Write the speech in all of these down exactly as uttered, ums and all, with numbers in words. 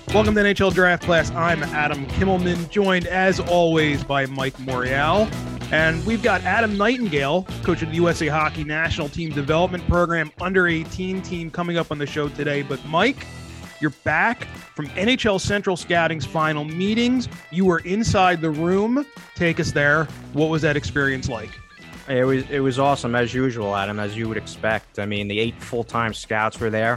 Welcome to N H L Draft Class. I'm Adam Kimmelman, joined as always by Mike Morial. And we've got Adam Nightingale, coach of the U S A Hockey National Team Development Program, under eighteen team, coming up on the show today. But Mike, you're back from N H L Central Scouting's final meetings. You were inside the room. Take us there. What was that experience like? It was it was awesome, as usual, Adam, as you would expect. I mean, the eight full-time scouts were there.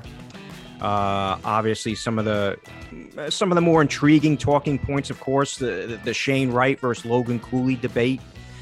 Uh, obviously, some of the some of the more intriguing talking points, of course, the the Shane Wright versus Logan Cooley debate,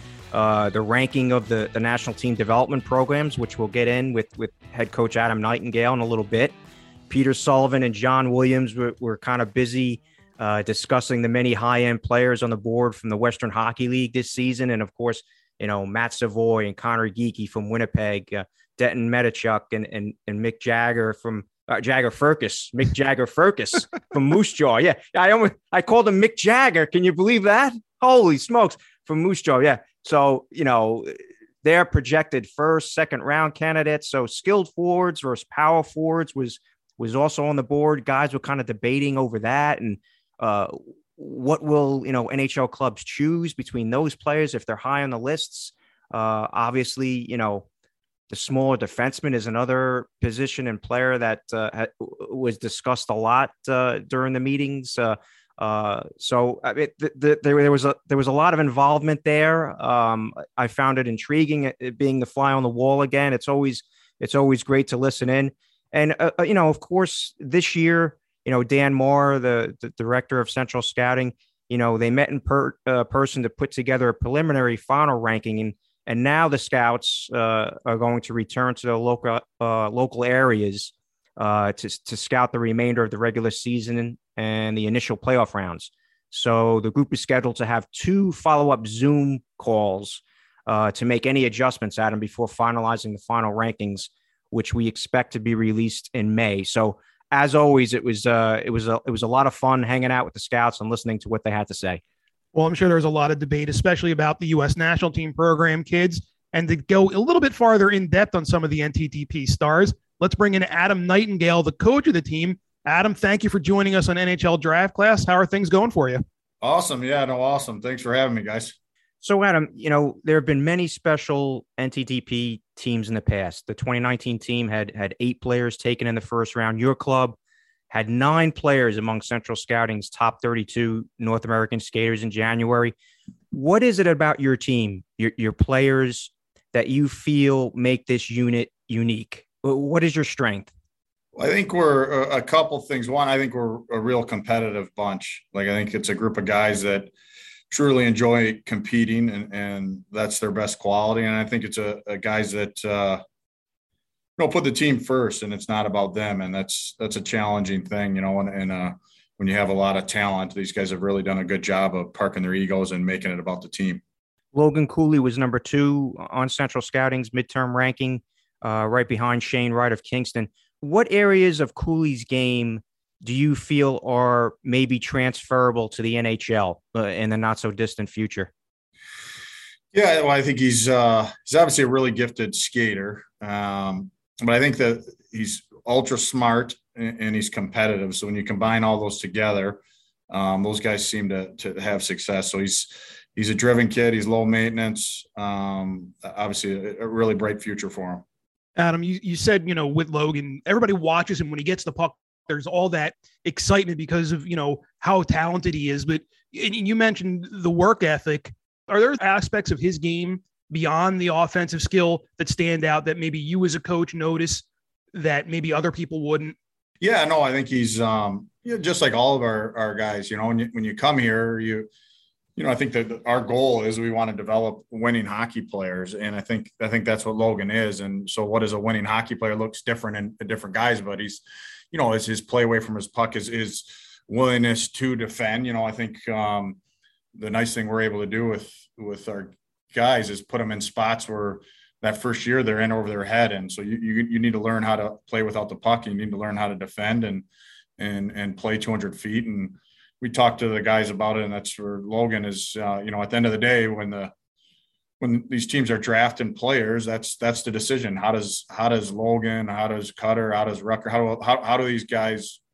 uh, the ranking of the, the national team development programs, which we'll get in with, with head coach Adam Nightingale in a little bit. Peter Sullivan and John Williams were, were kind of busy uh, discussing the many high-end players on the board from the Western Hockey League this season. And, of course, you know, Matt Savoy and Connor Geekie from Winnipeg, uh, Denton Medichuk and, and, and Mick Jagger from Uh, Jagger Furcus, Mick Jagger Furcus from Moose Jaw. Yeah, I almost I called him Mick Jagger. Can you believe that? Holy smokes, from Moose Jaw. Yeah. So, you know, they're projected first, second round candidates. So skilled forwards versus power forwards was was also on the board. Guys were kind of debating over that. And uh, what will, you know, N H L clubs choose between those players if they're high on the lists? Uh, obviously, you know, the smaller defenseman is another position and player that uh, ha- was discussed a lot uh, during the meetings. Uh, uh, so I mean, th- th- there, there was a there was a lot of involvement there. Um, I found it intriguing, it being the fly on the wall again. It's always it's always great to listen in, and uh, you know, of course, this year, you know, Dan Moore, the, the director of Central Scouting, you know, they met in per- uh, person to put together a preliminary final ranking. And And now the scouts uh, are going to return to the local uh, local areas uh, to, to scout the remainder of the regular season and the initial playoff rounds. So the group is scheduled to have two follow-up Zoom calls uh, to make any adjustments, Adam, before finalizing the final rankings, which we expect to be released in May. So as always, it was uh, it was a, it was a lot of fun hanging out with the scouts and listening to what they had to say. Well, I'm sure there was a lot of debate, especially about the U S national team program kids. And to go a little bit farther in depth on some of the N T D P stars, let's bring in Adam Nightingale, the coach of the team. Adam, thank you for joining us on N H L Draft Class. How are things going for you? Awesome. Yeah, no, awesome. Thanks for having me, guys. So, Adam, you know, there have been many special N T D P teams in the past. The twenty nineteen team had had eight players taken in the first round. Your club had nine players among Central Scouting's top thirty-two North American skaters in January. What is it about your team, your, your players, that you feel make this unit unique? What is your strength? Well, I think we're a, a couple things. One, I think we're a real competitive bunch. Like, I think it's a group of guys that truly enjoy competing, and, and that's their best quality. And I think it's a, a guys that uh, – you know, put the team first, and it's not about them. And that's, that's a challenging thing, you know, and, and uh, when you have a lot of talent, these guys have really done a good job of parking their egos and making it about the team. Logan Cooley was number two on Central Scouting's midterm ranking, uh, right behind Shane Wright of Kingston. What areas of Cooley's game do you feel are maybe transferable to the N H L uh, in the not so distant future? Yeah, well, I think he's, uh, he's obviously a really gifted skater. Um, But I think that he's ultra smart and he's competitive. So when you combine all those together, um, those guys seem to to have success. So he's he's a driven kid. He's low maintenance. Um, obviously, a, a really bright future for him. Adam, you, you said, you know, with Logan, everybody watches him when he gets the puck. There's all that excitement because of, you know, how talented he is. But you mentioned the work ethic. Are there aspects of his game beyond the offensive skill that stand out that maybe you as a coach notice that maybe other people wouldn't? Yeah, no, I think he's um, you know, just like all of our, our guys, you know, when you, when you come here, you, you know, I think that our goal is we want to develop winning hockey players. And I think, I think that's what Logan is. And so what is a winning hockey player looks different in, in different guys, but he's, you know, is his play away from his puck, is his willingness to defend. You know, I think um, the nice thing we're able to do with, with our guys is put them in spots where that first year they're in over their head. And so you, you, you need to learn how to play without the puck. You need to learn how to defend and, and, and play two hundred feet. And we talked to the guys about it. And that's where Logan is, uh, you know, at the end of the day, when the, when these teams are drafting players, that's, that's the decision. How does, how does Logan, how does Cutter, how does Rucker, how do, how, how do these guys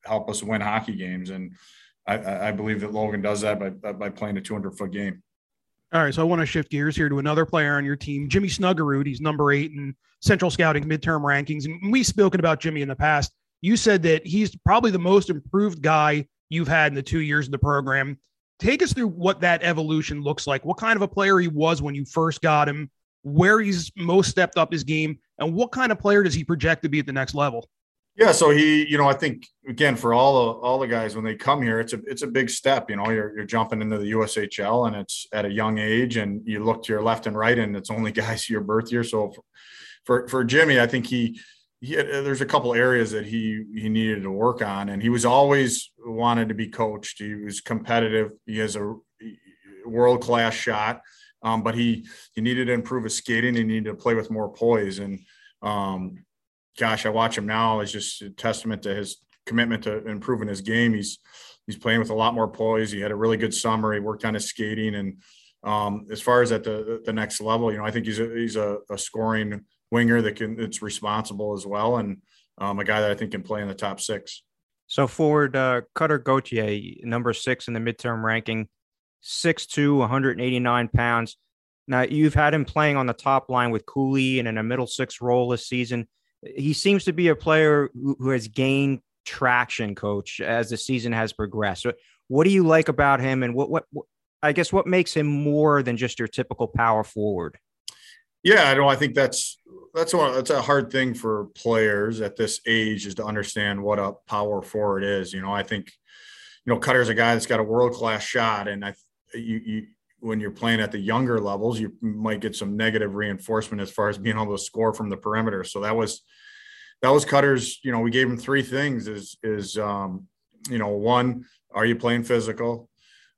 help us win hockey games. And I, I believe that Logan does that by, by playing a two hundred foot game. All right, so I want to shift gears here to another player on your team, Jimmy Snuggerud. He's number eight in Central Scouting midterm rankings. And we've spoken about Jimmy in the past. You said that he's probably the most improved guy you've had in the two years of the program. Take us through what that evolution looks like, what kind of a player he was when you first got him, where he's most stepped up his game, and what kind of player does he project to be at the next level? Yeah, so he, you know, I think again for all the all the guys when they come here, it's a it's a big step. You know, you're you're jumping into the U S H L, and it's at a young age, and you look to your left and right, and it's only guys your birth year. So for for Jimmy, I think he, he had, there's a couple areas that he he needed to work on, and he was always wanted to be coached. He was competitive. He has a world class shot, um, but he he needed to improve his skating. He needed to play with more poise, and um, gosh, I watch him now as just a testament to his commitment to improving his game. He's he's playing with a lot more poise. He had a really good summer. He worked on his skating, and um, as far as at the the next level, you know, I think he's a he's a, a scoring winger that can it's responsible as well, and um, a guy that I think can play in the top six. So forward, uh, Cutter Gauthier, number six in the midterm ranking, six two, one hundred eighty-nine pounds. Now you've had him playing on the top line with Cooley and in a middle six role this season. He seems to be a player who has gained traction, Coach, as the season has progressed. What do you like about him, and what, what, what I guess what makes him more than just your typical power forward? Yeah, I know. I think that's that's one that's a hard thing for players at this age is to understand what a power forward is. You know, I think you know Cutter's a guy that's got a world class shot, and I you you. when you're playing at the younger levels, you might get some negative reinforcement as far as being able to score from the perimeter. So that was, that was Cutter's, you know, we gave him three things is, is, um, you know, one, are you playing physical?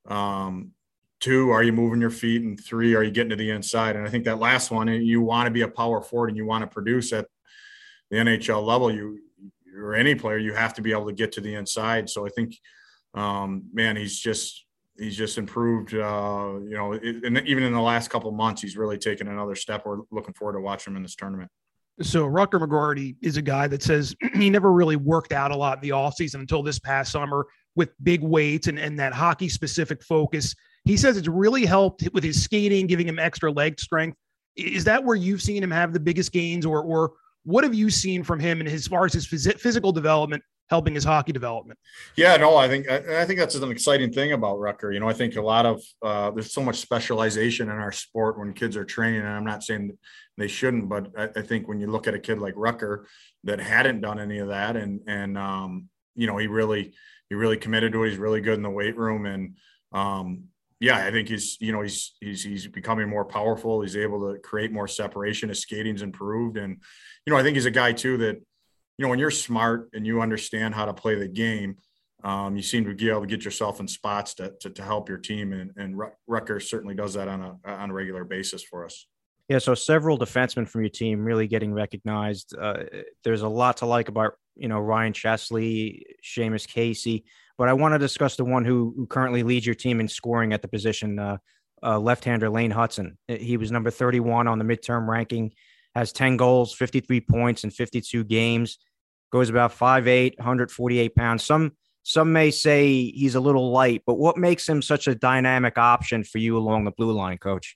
Um, two, are you moving your feet? And three, are you getting to the inside? And I think that last one, you want to be a power forward and you want to produce at the N H L level, you, or any player, you have to be able to get to the inside. So I think, um, man, he's just, He's just improved, uh, you know, and even in the last couple of months, he's really taken another step. We're looking forward to watching him in this tournament. So Rutger McGroarty is a guy that says he never really worked out a lot in the offseason until this past summer with big weights and, and that hockey-specific focus. He says it's really helped with his skating, giving him extra leg strength. Is that where you've seen him have the biggest gains, or or what have you seen from him and as far as his phys- physical development helping his hockey development? Yeah, no, I think, I, I think that's an exciting thing about Rutger. You know, I think a lot of, uh, there's so much specialization in our sport when kids are training, and I'm not saying they shouldn't, but I, I think when you look at a kid like Rutger that hadn't done any of that, and, and, um, you know, he really, he really committed to it. He's really good in the weight room. And, um, yeah, I think he's, you know, he's, he's, he's becoming more powerful. He's able to create more separation. His skating's improved. And, you know, I think he's a guy too that, you know, when you're smart and you understand how to play the game, um, you seem to be able to get yourself in spots to to, to help your team. And, and Rutger certainly does that on a on a regular basis for us. Yeah, so several defensemen from your team really getting recognized. Uh, there's a lot to like about, you know, Ryan Chesley, Seamus Casey, but I want to discuss the one who, who currently leads your team in scoring at the position, uh, uh, left-hander Lane Hudson. He was number thirty-one on the midterm ranking, has ten goals, fifty-three points in fifty-two games. Goes about five eight, one hundred forty-eight pounds. Some some may say he's a little light, but what makes him such a dynamic option for you along the blue line, Coach?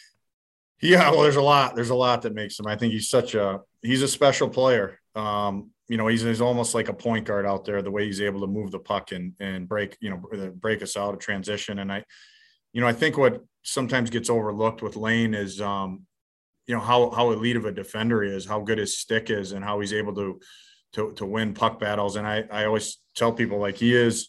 Yeah, well, there's a lot. There's a lot that makes him. I think he's such a he's a special player. Um, you know, he's, he's almost like a point guard out there. The way he's able to move the puck and and break, you know, break us out of transition. And I, you know, I think what sometimes gets overlooked with Lane is, um, you know, how how elite of a defender he is, how good his stick is, and how he's able to. to to win puck battles. And I, I always tell people like he is,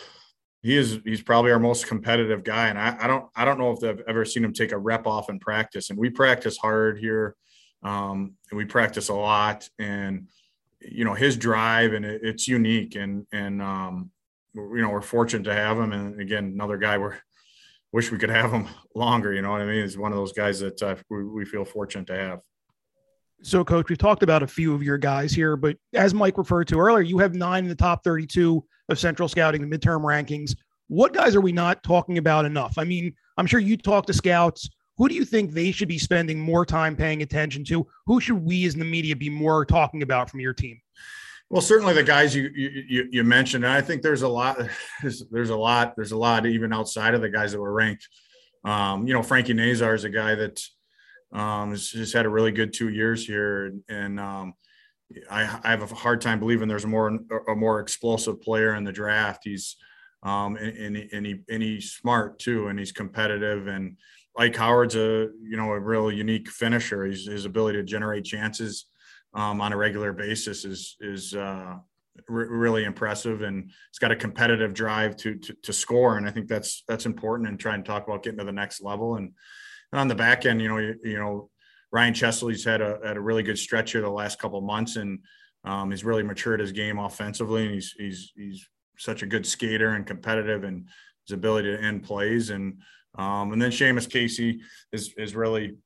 he is, he's probably our most competitive guy. And I, I don't, I don't know if I've ever seen him take a rep off in practice, and we practice hard here. Um, and we practice a lot, and, you know, his drive, and it, it's unique. And, and, um, you know, we're fortunate to have him. And again, another guy we're wish we could have him longer. You know what I mean? He's one of those guys that uh, we, we feel fortunate to have. So, Coach, we've talked about a few of your guys here, but as Mike referred to earlier, you have nine in the top thirty-two of Central Scouting, the midterm rankings. What guys are we not talking about enough? I mean, I'm sure you talk to scouts. Who do you think they should be spending more time paying attention to? Who should we as in the media be more talking about from your team? Well, certainly the guys you you, you mentioned, and I think there's a lot, there's, there's a lot, there's a lot even outside of the guys that were ranked. Um, you know, Frankie Nazar is a guy that um, has just had a really good two years here, and, and um, I, I have a hard time believing there's a more a more explosive player in the draft. He's um, and, and, and he and he's smart too, and he's competitive. And Ike Howard's a you know a real unique finisher. He's, his ability to generate chances um, on a regular basis is is uh, re- really impressive, and he's got a competitive drive to, to to score. And I think that's that's important. And trying to talk about getting to the next level. And, and on the back end, you know, you, you know. Ryan Chesley's had a had a really good stretch here the last couple of months, and um, he's really matured his game offensively. And he's he's he's such a good skater and competitive, and his ability to end plays. And um, and then Seamus Casey is is really,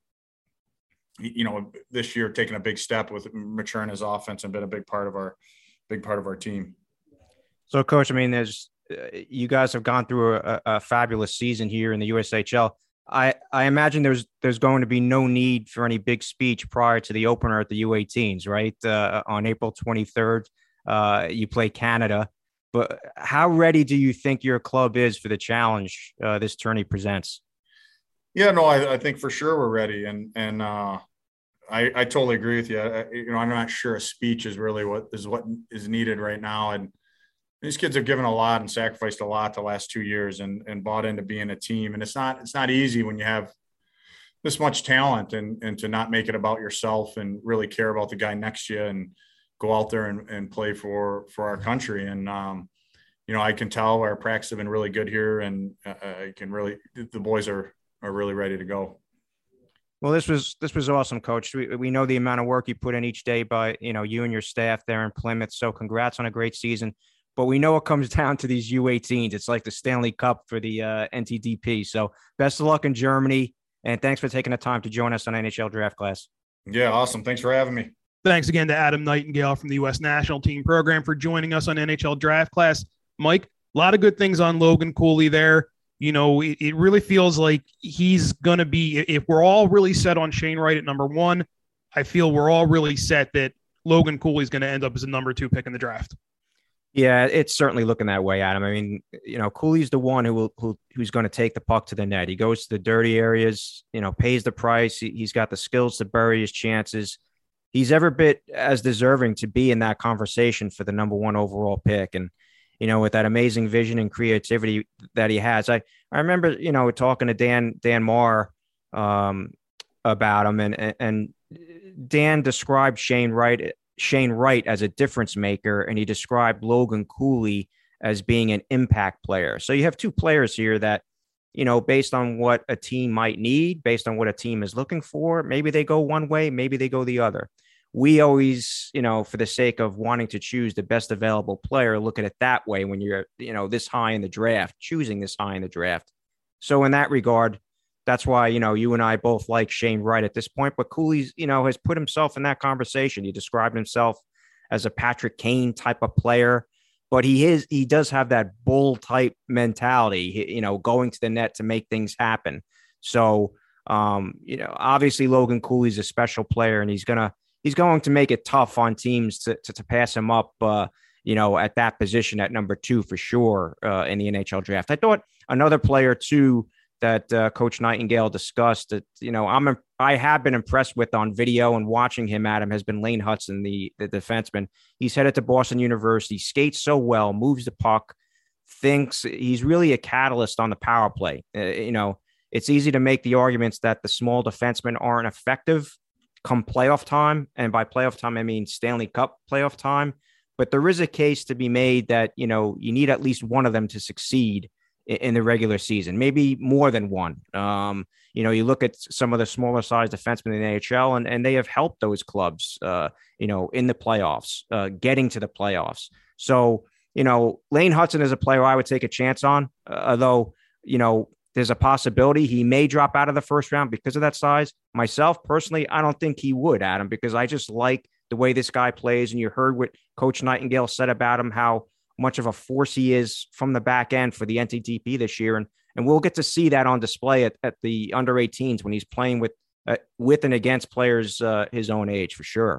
you know, this year taking a big step with maturing his offense and been a big part of our big part of our team. So, Coach, I mean, there's you guys have gone through a, a fabulous season here in the U S H L. I, I imagine there's there's going to be no need for any big speech prior to the opener at the U eighteens, right? Uh, on April twenty-third, uh, you play Canada. But how ready do you think your club is for the challenge uh, this tourney presents? Yeah, no, I, I think for sure we're ready, and and uh, I I totally agree with you. I, you know, I'm not sure a speech is really what is what is needed right now, and these kids have given a lot and sacrificed a lot the last two years and, and bought into being a team. And it's not, it's not easy when you have this much talent and, and to not make it about yourself and really care about the guy next to you and go out there and, and play for, for our country. And, um, you know, I can tell our practice have been really good here, and uh, I can really, the boys are, are really ready to go. Well, this was, this was awesome, Coach. We, we know the amount of work you put in each day by, you know, you and your staff there in Plymouth. So congrats on a great season. But we know it comes down to these U eighteens. It's like the Stanley Cup for the uh, N T D P. So best of luck in Germany. And thanks for taking the time to join us on N H L Draft Class. Yeah, awesome. Thanks for having me. Thanks again to Adam Nightingale from the U S National Team Program for joining us on N H L Draft Class. Mike, a lot of good things on Logan Cooley there. You know, it, it really feels like he's going to be, if we're all really set on Shane Wright at number one, I feel we're all really set that Logan Cooley is going to end up as a number two pick in the draft. Yeah, it's certainly looking that way, Adam. I mean, you know, Cooley's the one who will who who's going to take the puck to the net. He goes to the dirty areas, you know, pays the price. He, he's got the skills to bury his chances. He's every bit as deserving to be in that conversation for the number one overall pick. And, you know, with that amazing vision and creativity that he has, I I remember, you know, talking to Dan Dan Marr um, about him, and and Dan described Shane Wright. Shane Wright as a difference maker, and he described Logan Cooley as being an impact player. So you have two players here that, you know, based on what a team might need, based on what a team is looking for, maybe they go one way, maybe they go the other. We always, you know, for the sake of wanting to choose the best available player, look at it that way when you're, you know, this high in the draft, choosing this high in the draft. So in that regard, that's why, you know, you and I both like Shane Wright at this point, but Cooley's, you know, has put himself in that conversation. He described himself as a Patrick Kane type of player, but he is, he does have that bull type mentality, you know, going to the net to make things happen. So, um, you know, obviously Logan Cooley's a special player, and he's going to, he's going to make it tough on teams to, to, to pass him up, uh, you know, at that position at number two for sure uh, in the N H L draft. I thought another player too, that uh, Coach Nightingale discussed that, you know, I'm, I have been impressed with on video and watching him, Adam, has been Lane Hudson, the, the defenseman. He's headed to Boston University, skates so well, moves the puck, thinks he's really a catalyst on the power play. Uh, you know, it's easy to make the arguments that the small defensemen aren't effective come playoff time. And by playoff time, I mean Stanley Cup playoff time. But there is a case to be made that, you know, you need at least one of them to succeed in the regular season, maybe more than one. Um, you know, you look at some of the smaller size defensemen in the N H L, and, and they have helped those clubs, uh, you know, in the playoffs, uh, getting to the playoffs. So, you know, Lane Hudson is a player I would take a chance on, uh, although, you know, there's a possibility he may drop out of the first round because of that size. Myself, personally, I don't think he would, Adam, because I just like the way this guy plays. And you heard what Coach Nightingale said about him, how much of a force he is from the back end for the N T D P this year. And, and we'll get to see that on display at, at the under eighteens when he's playing with, uh, with and against players uh, his own age for sure.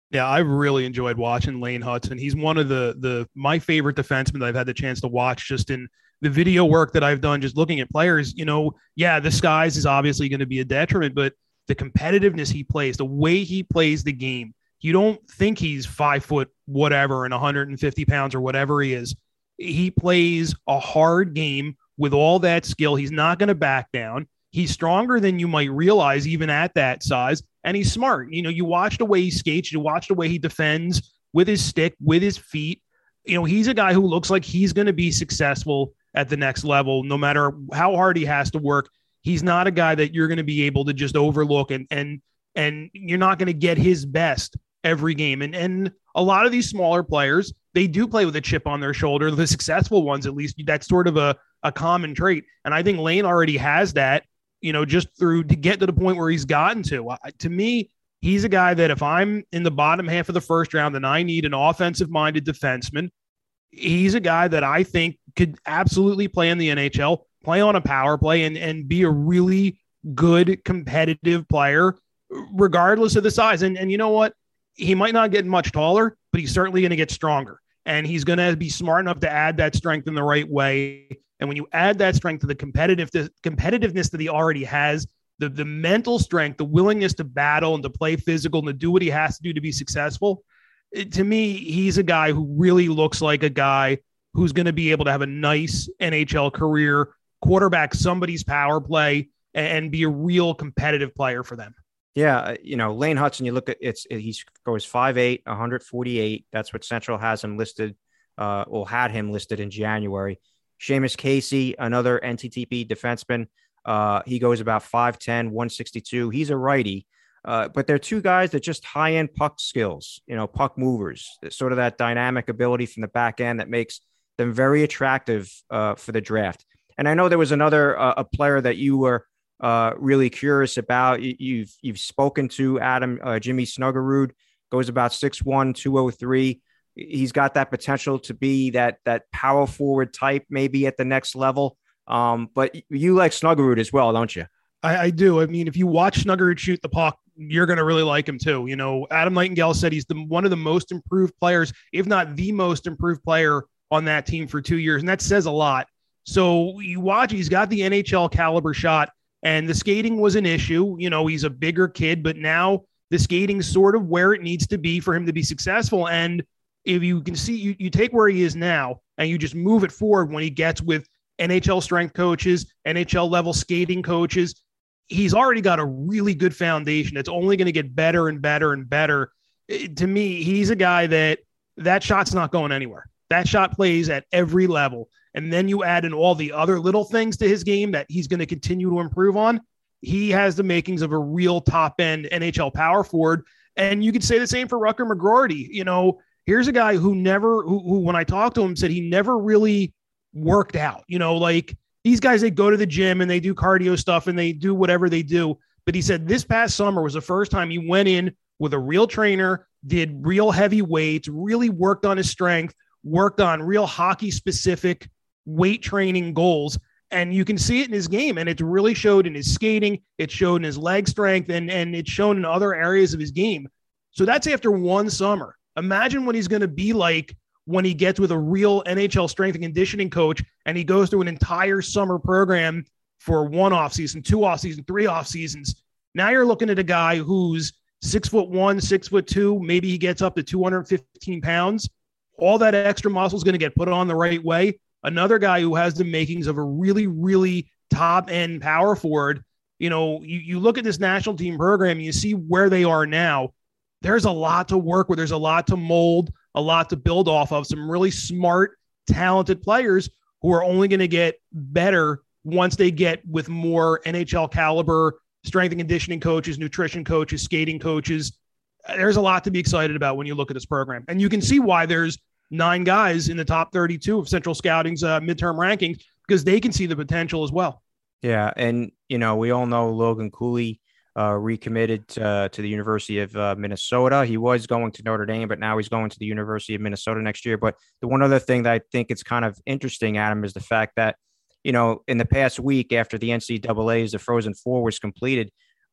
Yeah, I really enjoyed watching Lane Hudson. He's one of the the my favorite defensemen that I've had the chance to watch just in the video work that I've done, just looking at players. You know, yeah, the skies is obviously going to be a detriment, but the competitiveness he plays, the way he plays the game, you don't think he's five foot whatever and one hundred fifty pounds or whatever he is. He plays a hard game with all that skill. He's not going to back down. He's stronger than you might realize, even at that size. And he's smart. You know, you watch the way he skates, you watch the way he defends with his stick, with his feet. You know, he's a guy who looks like he's going to be successful at the next level, no matter how hard he has to work. He's not a guy that you're going to be able to just overlook, and and and you're not going to get his best every game. And and a lot of these smaller players, they do play with a chip on their shoulder. The successful ones, at least, that's sort of a, a common trait. And I think Lane already has that, you know, just through to get to the point where he's gotten to. Uh, to me, he's a guy that if I'm in the bottom half of the first round and I need an offensive-minded defenseman, he's a guy that I think could absolutely play in the N H L, play on a power play, and, and be a really good competitive player, regardless of the size. And, and you know what? He might not get much taller, but he's certainly going to get stronger. And he's going to be smart enough to add that strength in the right way. And when you add that strength to the competitive the competitiveness that he already has, the, the mental strength, the willingness to battle and to play physical and to do what he has to do to be successful, it, to me, he's a guy who really looks like a guy who's going to be able to have a nice N H L career, quarterback somebody's power play, and, and be a real competitive player for them. Yeah, you know, Lane Hudson, you look at it's he goes five eight, one forty-eight. That's what Central has him listed, uh, or had him listed in January. Seamus Casey, another N T T P defenseman. Uh, he goes about five ten, one sixty-two. He's a righty, uh, but they're two guys that just high-end puck skills, you know, puck movers, sort of that dynamic ability from the back end that makes them very attractive uh, for the draft. And I know there was another uh, a player that you were uh, really curious about. You, you've you've spoken to Adam uh, Jimmy Snuggerud, goes about six one, two oh three. He's got that potential to be that that power forward type, maybe at the next level. Um, but you like Snuggerud as well, don't you? I, I do. I mean, if you watch Snuggerud shoot the puck, you're going to really like him too. You know, Adam Nightingale said he's the one of the most improved players, if not the most improved player on that team for two years. And that says a lot. So you watch, he's got the N H L caliber shot, and the skating was an issue. You know, he's a bigger kid, but now the skating's sort of where it needs to be for him to be successful. And if you can see, you, you take where he is now and you just move it forward when he gets with N H L strength coaches, N H L level skating coaches, he's already got a really good foundation. It's only going to get better and better and better. It, to me, he's a guy that that shot's not going anywhere. That shot plays at every level. And then you add in all the other little things to his game that he's going to continue to improve on. He has the makings of a real top end N H L power forward. And you could say the same for Rutger McGroarty. You know, here's a guy who never, who, who when I talked to him, said he never really worked out. You know, like these guys, they go to the gym and they do cardio stuff and they do whatever they do. But he said this past summer was the first time he went in with a real trainer, did real heavy weights, really worked on his strength, worked on real hockey specific weight training goals. And you can see it in his game. And it's really showed in his skating. It showed in his leg strength, and, and it's shown in other areas of his game. So that's after one summer. Imagine what he's going to be like when he gets with a real N H L strength and conditioning coach and he goes through an entire summer program for one off season, two off season, three off seasons. Now you're looking at a guy who's six foot one, six foot two, maybe he gets up to two hundred fifteen pounds. All that extra muscle is going to get put on the right way. Another guy who has the makings of a really, really top end power forward. You know, you, you look at this national team program, and you see where they are now. There's a lot to work with. There's a lot to mold, a lot to build off of. Some really smart, talented players who are only going to get better once they get with more N H L caliber strength and conditioning coaches, nutrition coaches, skating coaches. There's a lot to be excited about when you look at this program. And you can see why there's nine guys in the top thirty-two of Central Scouting's uh, midterm rankings, because they can see the potential as well. Yeah. And, you know, we all know Logan Cooley uh, recommitted uh, to the University of uh, Minnesota. He was going to Notre Dame, but now he's going to the University of Minnesota next year. But the one other thing that I think it's kind of interesting, Adam, is the fact that, you know, in the past week after the N C double A's, the Frozen Four was completed,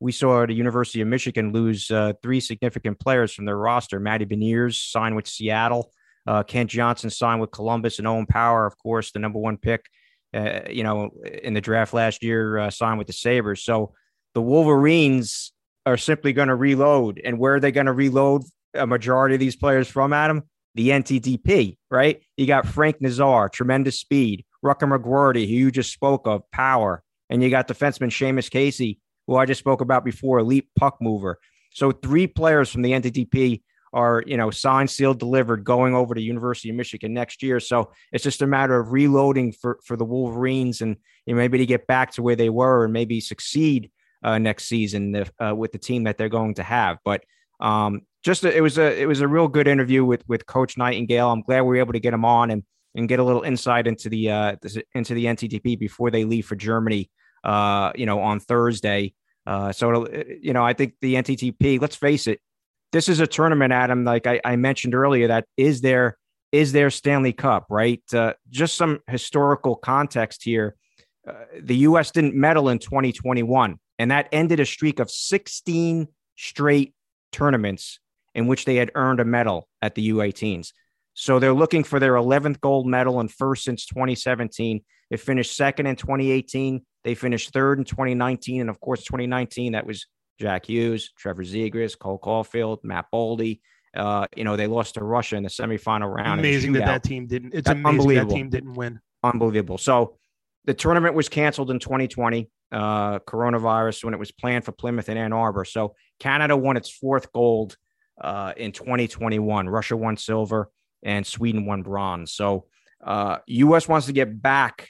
we saw the University of Michigan lose uh, three significant players from their roster. Matty Beniers signed with Seattle. Uh, Kent Johnson signed with Columbus, and Owen Power, of course, the number one pick, uh, you know, in the draft last year, uh, signed with the Sabres. So the Wolverines are simply going to reload. And where are they going to reload a majority of these players from, Adam? The N T D P, right? You got Frank Nazar, tremendous speed, Rucker McGroarty, who you just spoke of, power. And you got defenseman Seamus Casey, who I just spoke about before, elite puck mover. So three players from the N T D P are, you know, signed, sealed, delivered, going over to University of Michigan next year. So it's just a matter of reloading for, for the Wolverines and, you know, maybe to get back to where they were and maybe succeed uh, next season if, uh, with the team that they're going to have. But um, just a, it was a it was a real good interview with with Coach Nightingale. I'm glad we were able to get him on and and get a little insight into the uh, into the N T D P before they leave for Germany, uh, you know, on Thursday. Uh, so, you know, I think the N T D P, let's face it, this is a tournament, Adam, like I, I mentioned earlier, that is their, is their Stanley Cup, right? Uh, just some historical context here. Uh, the U S didn't medal in twenty twenty-one, and that ended a streak of sixteen straight tournaments in which they had earned a medal at the U eighteens. So they're looking for their eleventh gold medal and first since twenty seventeen. They finished second in twenty eighteen. They finished third in twenty nineteen. And of course, twenty nineteen, that was Jack Hughes, Trevor Zegras, Cole Caulfield, Matt Boldy. Uh, you know, they lost to Russia in the semifinal round. Amazing that that team didn't. It's That's amazing that team didn't win. Unbelievable. So the tournament was canceled in twenty twenty, uh, coronavirus, when it was planned for Plymouth and Ann Arbor. So Canada won its fourth gold uh, in twenty twenty-one. Russia won silver and Sweden won bronze. So uh, U S wants to get back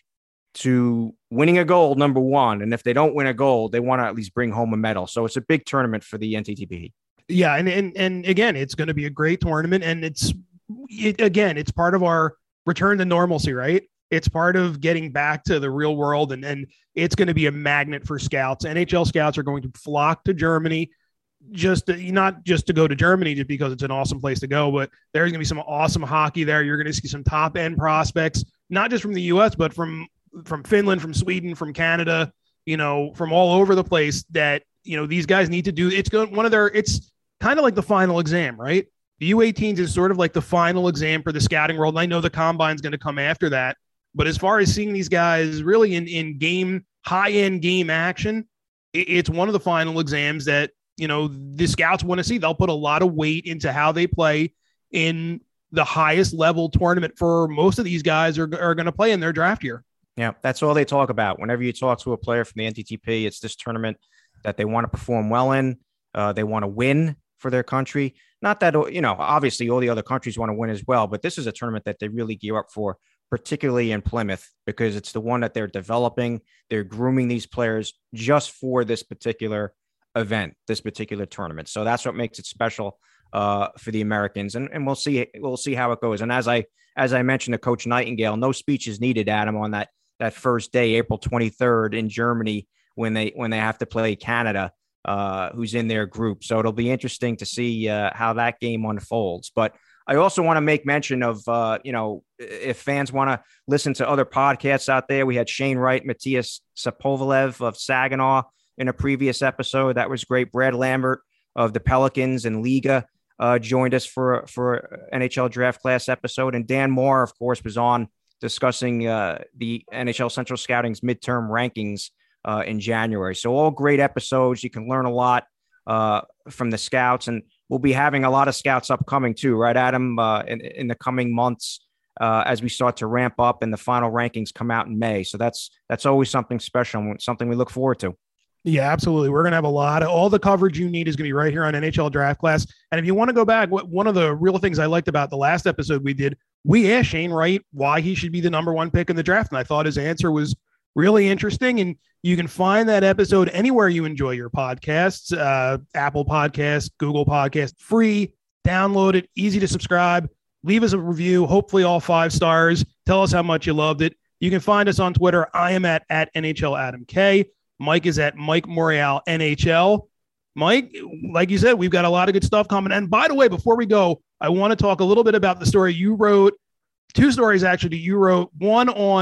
to winning a gold, number one. And if they don't win a gold, they want to at least bring home a medal. So it's a big tournament for the N T D P. Yeah. And, and, and again, it's going to be a great tournament. And it's, it, again, it's part of our return to normalcy, right? It's part of getting back to the real world. And, and it's going to be a magnet for scouts. N H L scouts are going to flock to Germany, just to, not just to go to Germany just because it's an awesome place to go, but there's going to be some awesome hockey there. You're going to see some top end prospects, not just from the U S, but from, from Finland, from Sweden, from Canada, you know, from all over the place that, you know, these guys need to do. It's going one of their, it's kind of like the final exam, right? The U eighteens is sort of like the final exam for the scouting world. And I know the combine is going to come after that, but as far as seeing these guys really in, in game, high end game action, it, it's one of the final exams that, you know, the scouts want to see. They'll put a lot of weight into how they play in the highest level tournament for most of these guys are, are going to play in their draft year. Yeah, that's all they talk about. Whenever you talk to a player from the N T D P, it's this tournament that they want to perform well in. Uh, they want to win for their country. Not that, you know, obviously all the other countries want to win as well, but this is a tournament that they really gear up for, particularly in Plymouth, because it's the one that they're developing. They're grooming these players just for this particular event, this particular tournament. So that's what makes it special uh, for the Americans. And, and we'll see, we'll see how it goes. And as I, as I mentioned to Coach Nightingale, no speech is needed, Adam, on that, that first day, April twenty-third in Germany, when they, when they have to play Canada, uh, who's in their group. So it'll be interesting to see uh, how that game unfolds. But I also want to make mention of, uh, you know, if fans want to listen to other podcasts out there, we had Shane Wright, Matthias Sapovalev of Saginaw in a previous episode. That was great. Brad Lambert of the Pelicans and Liga uh, joined us for, for N H L Draft Class episode. And Dan Moore, of course, was on discussing uh, the N H L Central Scouting's midterm rankings uh, in January. So all great episodes. You can learn a lot uh, from the scouts, and we'll be having a lot of scouts upcoming too, right, Adam, uh, in, in the coming months uh, as we start to ramp up and the final rankings come out in May. So that's, that's always something special and something we look forward to. Yeah, absolutely. We're going to have a lot of all the coverage you need is going to be right here on N H L Draft Class. And if you want to go back, what, one of the real things I liked about the last episode we did, we asked Shane Wright why he should be the number one pick in the draft. And I thought his answer was really interesting. And you can find that episode anywhere you enjoy your podcasts, uh, Apple Podcasts, Google Podcasts, free, download it, easy to subscribe, leave us a review, hopefully all five stars. Tell us how much you loved it. You can find us on Twitter. I am at, at N H L Adam K. Mike is at Mike Morial N H L. Mike, like you said, we've got a lot of good stuff coming. And by the way, before we go, I want to talk a little bit about the story you wrote. Two stories, actually, you wrote. One on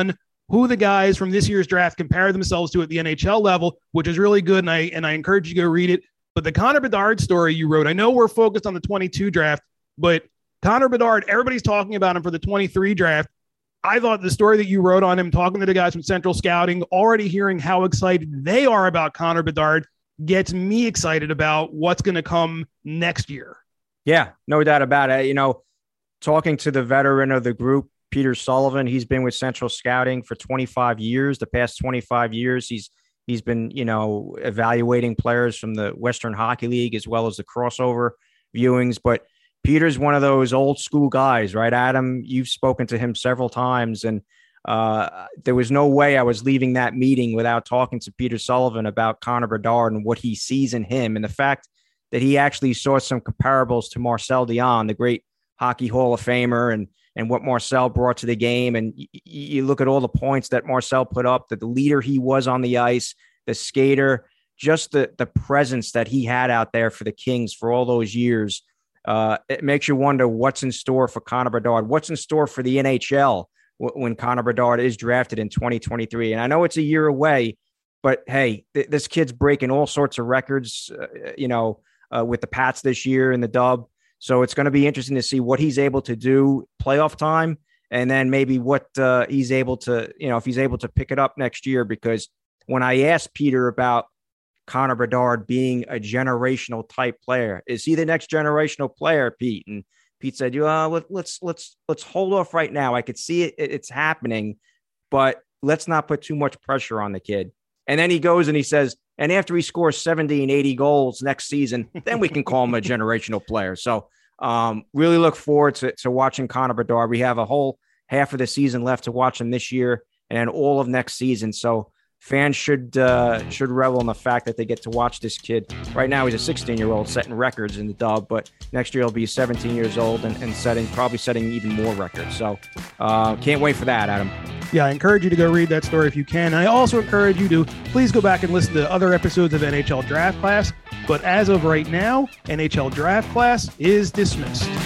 who the guys from this year's draft compare themselves to at the N H L level, which is really good. And I, and I encourage you to go read it. But the Connor Bedard story you wrote, I know we're focused on the twenty-two draft, but Connor Bedard, everybody's talking about him for the twenty-three draft. I thought the story that you wrote on him, talking to the guys from Central Scouting, already hearing how excited they are about Connor Bedard, gets me excited about what's going to come next year. Yeah, no doubt about it. You know, talking to the veteran of the group, Peter Sullivan, he's been with Central Scouting for twenty-five years. The past twenty-five years, he's he's been, you know, evaluating players from the Western Hockey League as well as the crossover viewings. But Peter's one of those old school guys, right, Adam? You've spoken to him several times, and uh, there was no way I was leaving that meeting without talking to Peter Sullivan about Connor Bedard and what he sees in him, and the fact that he actually saw some comparables to Marcel Dionne, the great Hockey Hall of Famer, and and what Marcel brought to the game. And y- you look at all the points that Marcel put up, that the leader he was on the ice, the skater, just the the presence that he had out there for the Kings for all those years. Uh, it makes you wonder what's in store for Connor Bedard, what's in store for the N H L w- when Connor Bedard is drafted in twenty twenty-three. And I know it's a year away, but hey, th- this kid's breaking all sorts of records, uh, you know, uh, with the Pats this year in the dub. So it's going to be interesting to see what he's able to do playoff time, and then maybe what uh, he's able to, you know, if he's able to pick it up next year. Because when I asked Peter about Connor Bedard being a generational type player, is he the next generational player, Pete? And Pete said, uh, let, let's let's let's hold off right now. I could see it, it's happening, but let's not put too much pressure on the kid. And then he goes and he says, and after he scores seventy and eighty goals next season, then we can call him a generational player. So um, really look forward to, to watching Connor Bedard. We have a whole half of the season left to watch him this year and then all of next season. So fans should uh, should revel in the fact that they get to watch this kid. Right now, he's a sixteen-year-old setting records in the dub, but next year he'll be seventeen years old and, and setting probably setting even more records. So uh, can't wait for that, Adam. Yeah, I encourage you to go read that story if you can. And I also encourage you to please go back and listen to other episodes of N H L Draft Class. But as of right now, N H L Draft Class is dismissed.